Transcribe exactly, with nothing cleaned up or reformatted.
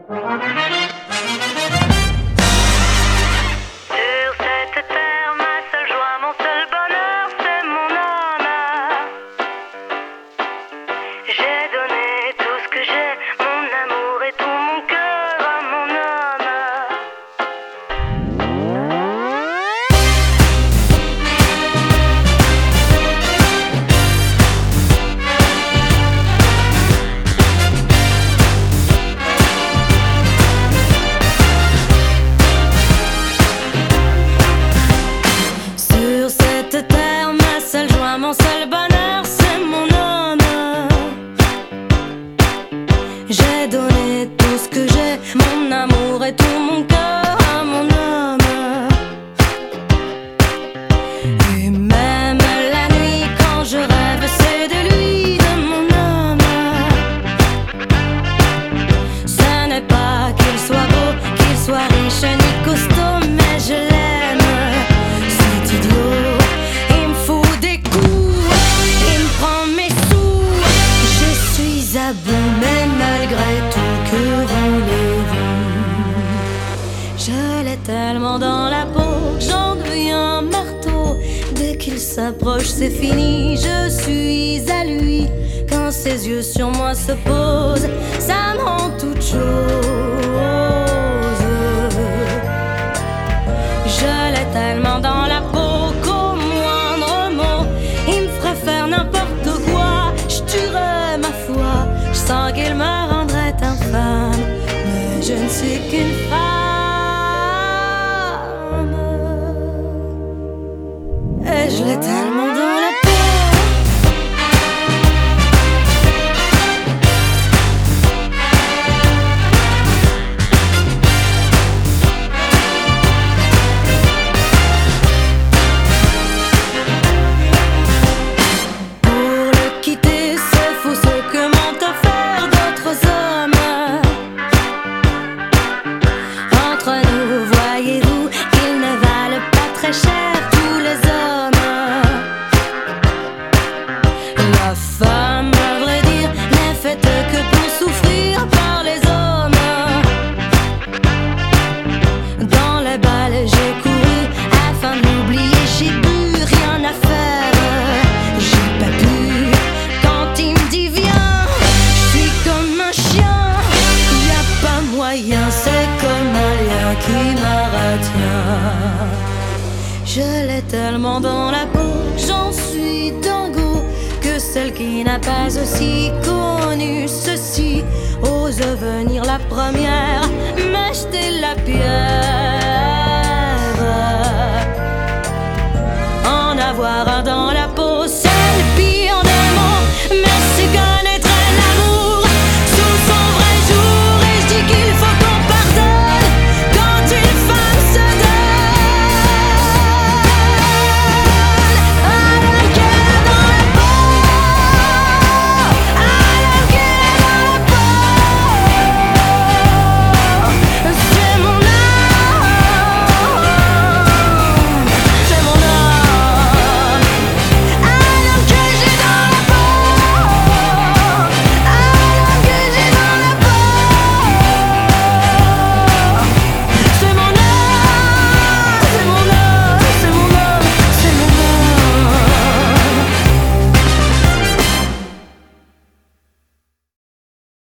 cette terre, ma seule joie, mon seul bonheur, c'est mon homme. J'ai donné tout ce que j'ai, mon amour et tout mon cœur à mon homme. Sur cette terre, ma seule joie, mon seul bonheur, c'est mon homme. J'ai donné tout ce que j'ai, mon amour et tout mon cœur à mon homme. Et même la nuit, quand je rêve, c'est de lui, de mon homme. Ce n'est pas qu'il soit beau, qu'il soit riche ni costaud, mais je l'aime. C'est idiot, il me fout des coups, il me prend mes sous. Je suis à bout, mais malgré tout, que rendez-vous. Je l'ai tellement dans la peau que j'en deviens marteau. Dès qu'il s'approche, c'est fini, je suis à lui. Quand ses yeux sur moi se posent, ça me rend toute chose. Je l'ai tellement dans la peau qu'au moindre mot, il me ferait faire n'importe quoi. Je tuerais ma foi, je sens qu'il me rendrait infâme, mais je ne suis qu'une femme. Et je l'ai tellement dans la peau. Pour le quitter, c'est fou ce que m'ont offert d'autres hommes. Entre nous, voyez-vous qu'ils ne valent pas très cher, tous les hommes. La femme, à vrai dire, n'est faite que pour souffrir par les hommes. Dans les balles, j'ai couru afin d'oublier, j'ai bu, rien à faire. J'ai pas pu quand il me dit viens, je suis comme un chien. Y a pas moyen, c'est comme un lien qui m'arrête. Je l'ai tellement dans la peau, j'en suis dingo, que celle qui n'a pas aussi connu ceci ose venir la première m'acheter la pierre. En avoir un dans la peau,